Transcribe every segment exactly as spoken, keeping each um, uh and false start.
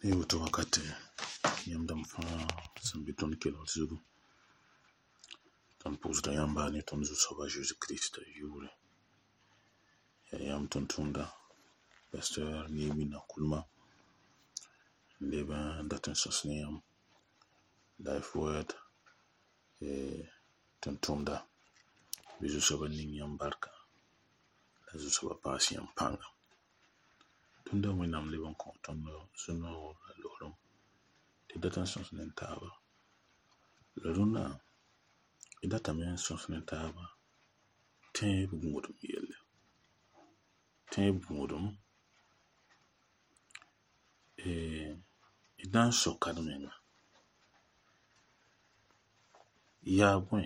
Ni wuto wakati yamda mfana sambi ton kelo zugu ton pusda yamba ni ton zu soba Jésus Christ yure ya yam ton tunda pasteur ni mina kulma leba daten sosniyam life word e ton tunda bizu soba ninyam barka la zu soba pasi yam panga tunda winam lebon ko ton suno lolom de daten sosnen taba loruna idata men sosnen taba ten bugudum yelle ten bugudum e idan so kadmenga ya bwen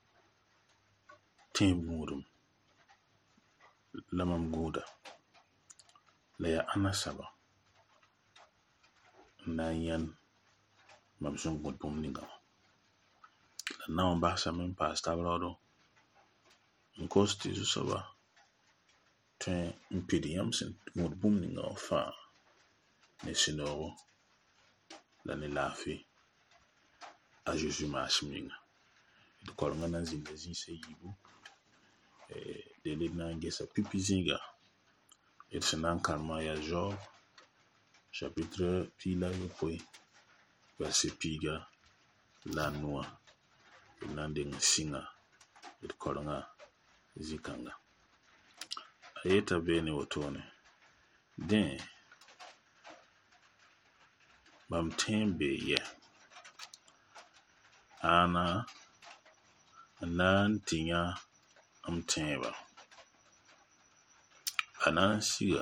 ten bugudum lamam goda la ya anasaba na yan mabsun gudbum ninga la naw bahsa men pasta brodo nkosti zu soba ten impediam sen gudbum ninga fa ne sinoro la ne lafi a Jésus masminga de kolonga na zinga zinse yibu e de le na ngesa pipi zinga et senan kalma ya Job chapitre pila yopoi verset piga la noa nande singa et kolonga zikanga ayeta bene wotone den bam tembe ye ana nan tinya am temba anan siga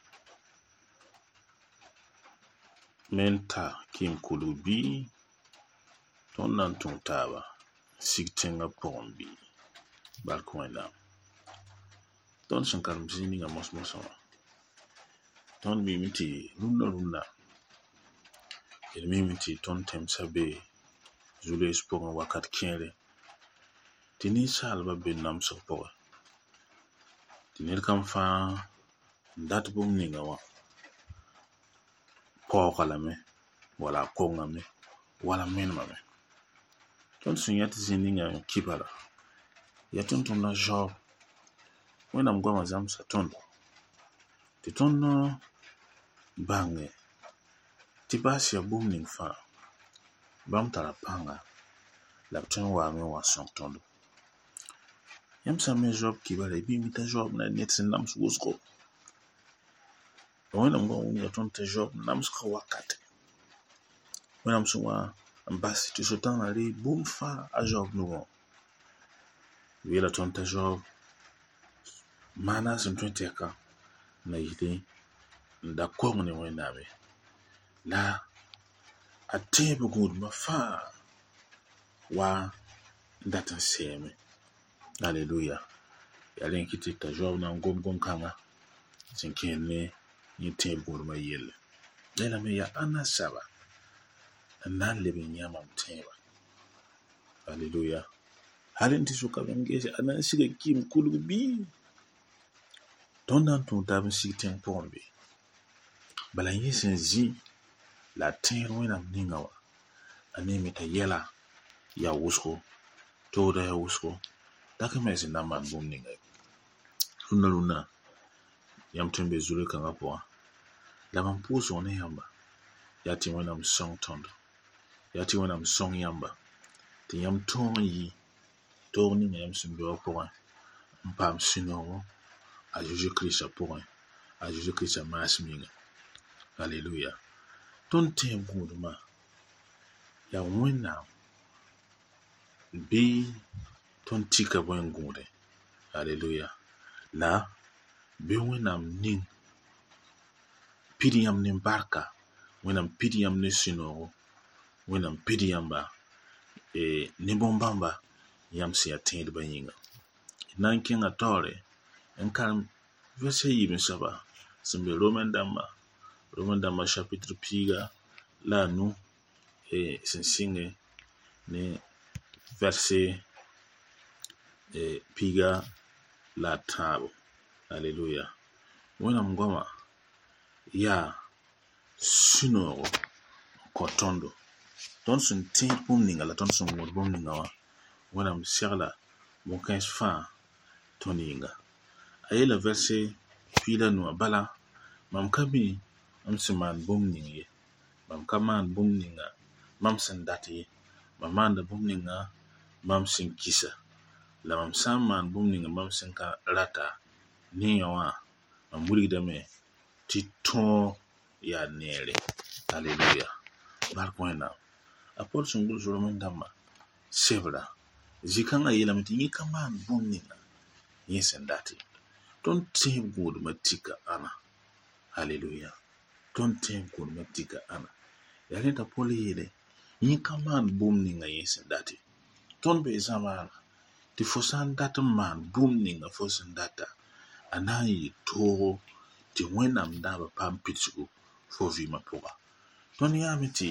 menta kim kulubi ton nan ton taba siktenga pombi balkwenda ton sankaram zini nga mosmoso ton mimiti lunna lunna el mimiti ton tem sabe zule sporo wakat kere tini salba ben nam sopo tini kam fa dat bum ninga wa pokala me wala konga me wala menma me ton sunyat zini nga kibala ya ton ton na Job wena mgwama zamsa ton ti ton no bange ti basi ya bum ning fa bam tara panga la ton wa me wa son tondo yam sa me Job kibala bi mita Job na net sin nam susko wena mgwama ya ton te Job nam ska wakati wena msuwa basi ti sotan ali bum fa a Job no wela ton te Job mana sin teka na yite nda kong ni wena me la atebe good mafa wa ndatan seme hallelujah yalen kiti ta Job na ngom gom kanga sinkene ni tembo ma yelle lela me ya anasaba nan lebe nyama mteba hallelujah halin ti suka bengese anan siga kim kulubi ton dan ton tabin sikten pombe bala yesen zi la ten wena mninga wa anemi ta yela ya wusko toda ya wusko taka mezi na man bum ninga luna luna yam tembe zule kanga po la man puso ne yamba yati wena msong tondo yati wena msong yamba ti yam ton yi ton ni yam simbe po mpam sino a Jésus Christ po a Jésus Christ masminga hallelujah ton tem guduma ya wena bi ton tika bwen gude hallelujah la bi wena ning pidiyam nin barka wena pidiyam ni sino wena pidiyamba e ni bombamba yam si atend banyinga nan kinga tore en kan verset yibin saba simbe Roman dama Roman dama chapitre piga la nu e sensinge ne verset e piga la tabo hallelujah wena mgoma ya sinogo ko tondo ton sun tin bum ninga la ton sun ngor bum ninga wa wẽnnaam segla bõn-kãens fãa tõnd yĩnga. A yeela vɛrse piila nua bala mam ka mi m sẽn maan bũmb ning ye. Mam ka maan bũmb ninga mam sẽn dat ye. Mam maanda bũmb ninga mam sẽn kisa. La mam sã n maan bũmb ninga mam sẽn ka rata niã wã mam wilgdame tɩ tõog yaa neere. Halleluya. Bark Wẽnnaam. A Pol sẽn gʋls Roman dãmba sebra zĩ-kãngã yeelame tɩ yẽ ka maan bũmb ninga yẽ sẽn dat ye. Tõnd tẽeb gũudmã tika ãna. Halleluya. Tõnd tẽeb gũudmã tika ãna. Yaa rẽ t'a Pol yeele yẽ ka maan bũmb ninga yẽ sẽn dat ye. Tõnd bee zãmaana tɩ fo sã n dat n maan bũmb ninga fo sẽn data, a na n yɩ toogo tɩ Wẽnnaam daaba paam pidsgu fo vɩɩmã pʋga. Tõnd yãame tɩ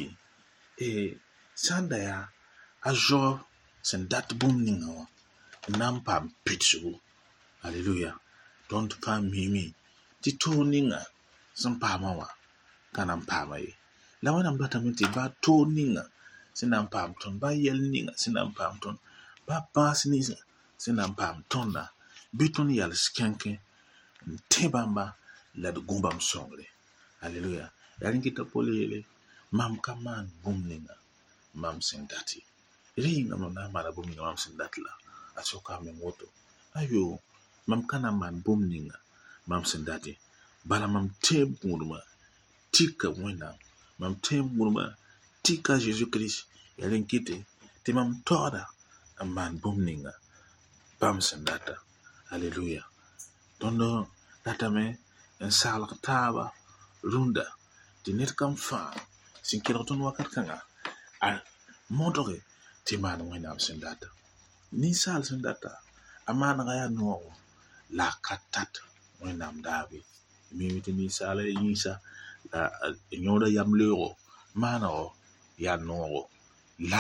eh, sã n da yaa a Zob sẽn dat bũmb ninga wã n na n paam pidsgu. Halleluya. Tõnd fãa miime tɩ toog ninga sẽn paamã wã ka na n paama ye. La Wẽnnaam datame tɩ baa toog ninga sẽn na n paam tõnd, baa yɛl ninga sẽn na n paam tõnd, baa bãas ninga sẽn na n paam tõnda, bɩ tõnd yals kẽnkẽ n tẽ bãmba la d gũ bãmb sõngre. Halleluya. Yaa rẽ kɩta Pol yeele mam ka maan bũmb ninga mam sẽn dat ye. Rẽ yĩnga mam na n maana bũmb ninga mam sẽn dat la. A sokame woto. Ayo, mam ka na n maan bũmb ninga mam sẽn dat ye. Bala mam tẽeb gũudmã tika Wẽnnaam. Mam tẽeb gũudmã tika a Zeezi Kirist. Yaa rẽ kɩte tɩ mam togda n maan bũmb ninga bãmb sẽn data. Halleluya. Tõnd datame n saglg taaba rũndã tɩ ned kam fãa sẽn kelg tõnd wakat kãngã a modge tɩ maan Wẽnnaam sẽn data. Ninsaal sẽn data a maanega yaa noogo la a ka tat Wẽnnaam daabe. Miime tɩ ninsaala yĩnsa la yõoda yam leoogo maanego yaa noogo la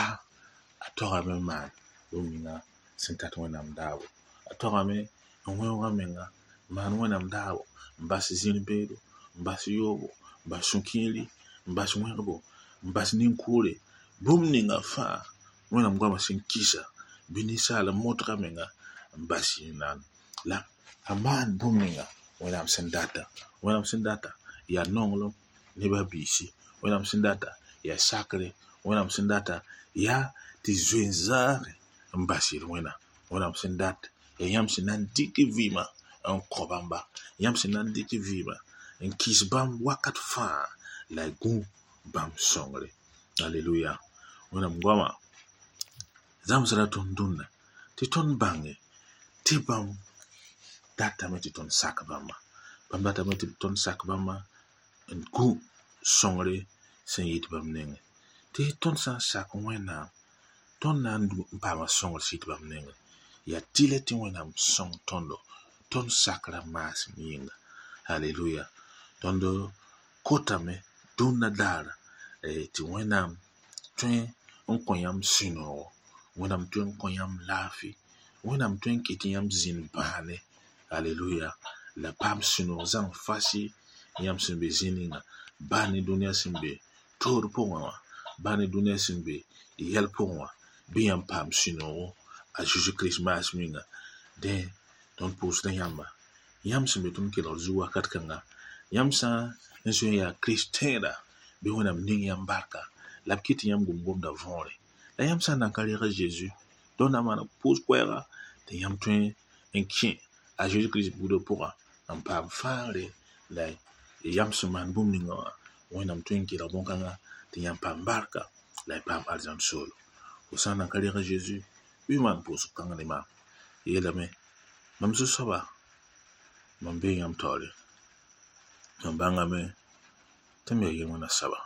a togame n maan bũmb ninga sẽn tat Wẽnnaam daabo. A togame n wẽooga menga n maan Wẽnnaam daabo n bas zĩn-beedo, n bas yoobo, n bas sũ-kiiri, n bas wẽgbo, n bas nin-koore. Bũmb ninga fãa Wẽnnaam goamã sẽn kisa bɩ ninsaala modga menga n bas yĩnnaam la a maan bũmb ninga Wẽnnaam sẽn data. Wẽnnaam sẽn data yaa nonglem ne ba biisi. Wẽnnaam sẽn data yaa sakre. Wẽnnaam sẽn data yaa tɩ zoeen-zaage n bas yel-wẽna. Wẽnnaam sẽn dat yaa yãmb sẽn na n dɩk vɩɩmã n kõ bãmba. Yãmb sẽn na n dɩk vɩɩmã n kɩs bãmb wakat fãa la y gũ bãmb sõngre. Halleluya. Wẽnnaam goamã zãmsda tõnd dũnna tɩ tõnd bãnge tɩ bãmb datame tɩ tõnd sak bãmba. Bãmb datame tɩ tõnd sak bãmba n gũ sõngre sẽn yɩt bãmb nengẽ. Tɩ tõnd sã n sak Wẽnnaam, tõnd na n paama sõngr sɩd bãmb nengẽ. Yaa tɩlɛ tɩ Wẽnnaam sõng tõndo, tõnd sakra maasem yĩnga. Halleluya. Tõnd kotame dũnna daara tɩ Wẽnnaam tõe n kõ yãmb sũ-noogo. Wẽnnaam tõe n kõ yãmb laafɩ. Wẽnnaam tõe n ket yãmb zĩn bãane. Halleluya. La paam sũ-noog zãng fasy yãmb sẽn be zĩ ninga. Baa ne dũniyã sẽn be toor pʋgẽ wã. Baa ne dũniyã sẽn be yɛl pʋgẽ wã. Bɩ yãmb paam sũ-noogo a Zeezi Kirist maasem yĩnga. Dẽ tõnd pʋʋsda yãmba. Yãmb sẽn be tõnd kelgd zu wakat kãnga. Yãmb sã n zoe n yaa Kirist tẽeda bɩ Wẽnnaam ning yãmb barka la b kɩt tɩ yãmb gom-gomda võore. La yãmb sã n na n ka reg a Zeezi, tõnd na n maana pʋʋs koɛɛga tɩ yãmb tõe n kẽ a Zeezi Kirist buudã pʋgã n paam fãagre la yãmb sẽn maan bũmb ninga wã Wẽnnaam tõe n kelg bõn-kãngã tɩ yãmb paam barka la y paam arzãn soolo. Fo sã n na n ka reg a Zeezi, bɩ maan pʋʋsg kãng ne maam. Yeelame mam zu-soaba mam bee yãmb taoore. Mam bãngame tɩ m yaa yel-wẽna saba.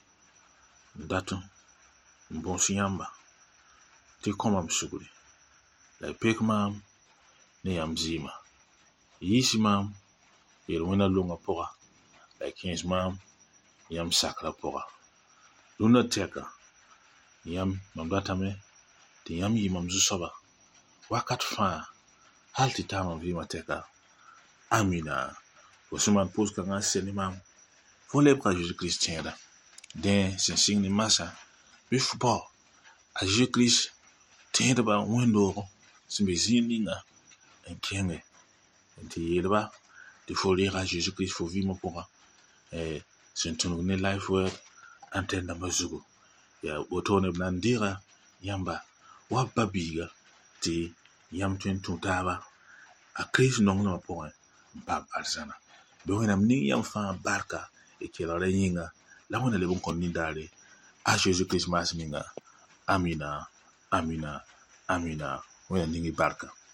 N dat n bõos yãmba tɩ y kõ mam sugri la y pek maam ne yãmb zɩɩma. Y yiisi maam yel-wẽna longã pʋga la y kẽes maam yãmb sakra pʋga. Dũnna tɛka yãmb mam datame tɩ yãmb yɩ mam zu-soaba wakat fãa hal tɩ taam mam vɩɩmã tɛka. Amina. Fo sẽn maan pʋʋs-kãngã n sel ne maam fo lebka Jésus-Christ tẽeda dẽ sẽn sɩng ne masã bɩ fo bao a Jésus-Christ tẽedba wẽndoogo sẽn be zĩig ninga n kẽnge n tɩ yeelba tɩ fo reega Jésus-Christ fo vɩɩmã pʋgã sẽn tũnug ne Life Word antɛn dãmbã zugu. yaa wotone b na n deega yãmba wa b ba-biiga tɩ yãmb tõe n tũ taaba a Kirist nonglmã pʋgẽ n paam arzãna. Bɩ wẽnnaam ning yãmb fãa barka y kelgra yĩnga la wẽnna leb n kõ nindaare a Jésus-Kirist maas ninga. Amina, amina, amina. Wẽnna ning y barka.